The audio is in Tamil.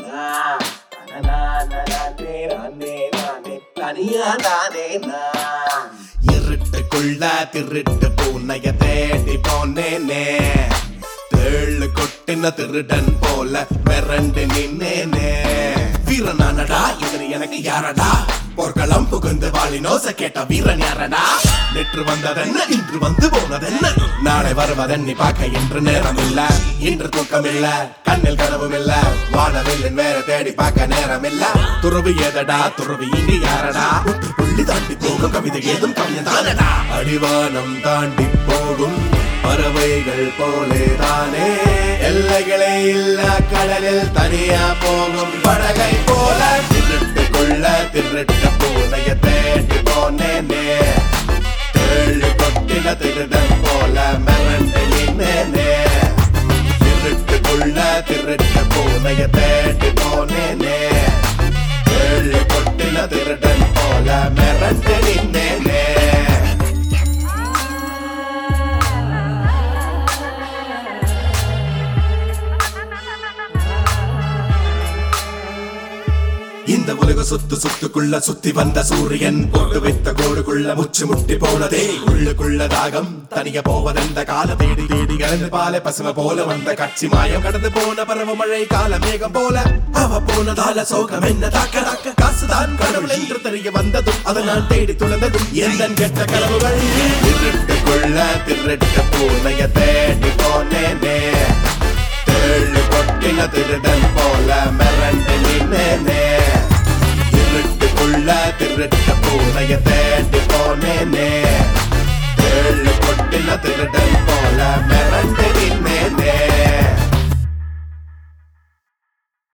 இருட்டுக்குள்ள திருட்டு பூனைய தேடி போனேனே, தேழு கொட்டின திருடன் போல மிரண்டு நின்னேனே. வீரனானடா எதிரி எனக்கு யாரடா, போர்க்களம் புகுந்து வாழினோச கேட்ட வீரன் யாரடா. நேற்று வந்ததென்ன இன்று வந்து போனதென்ன, நாளை வருவதென்னி பார்க்க இன்று நேரம் இல்ல. இன்று தூக்கம் இல்ல, கண்ணில் கனவும் இல்ல, வானவில்லின் வேற தேடி பார்க்க நேரம் இல்ல. துறவு ஏதடா துறவு இனி யாரடா, புள்ளி தாண்டி போகும் கவிதை ஏதும் கவியதானடா. அடிவானம் தாண்டி போகும் பறவைகள் போலேதானே, எல்லைகளே இல்ல கடலில் தனியா போகும் படகை போல. திருட்டுக்குள்ள திருட்ட பூனைய தேடி போனேனே, தேழு கொட்டின திருடன் போல மிரண்டு நின்னேனே. திருட்டுக்குள்ள திருட்ட பூனைய தேடி போனேனே, தேழு கொட்டின திருடன் போல மிரண்டு நின்னேனே. இந்த உலக சொத்து சொத்துக்குள்ள சுத்தி வந்த சூரியன் போட்டு வைத்த கோடுக்குள்ள முச்சு முட்டி போனதே. உள்ளுக்குள்ள தாகம் தனிய போவதெந்த கால தேடி தேடி கலந்து பாலை பசும போல வந்த காட்சி மாயம். கடந்து போன பருவ மழை கால மேகம் போல அவ போனதால சோகம் என்ன தாக்க தாக்க. காசுதான் கடவுள் என்று தெரிய வந்ததும் அதனால் தேடி துளந்ததும் எந்த கெட்ட கனவுகள். திருட்டுக்குள்ள திருட்ட பூனைய தேடி போனேனே, தேழு கொட்டின திருடன் போல மிரண்டு நின்னேனே. திருட்டுக்குள்ள திருட்ட பூனைய தேடி போனேனே,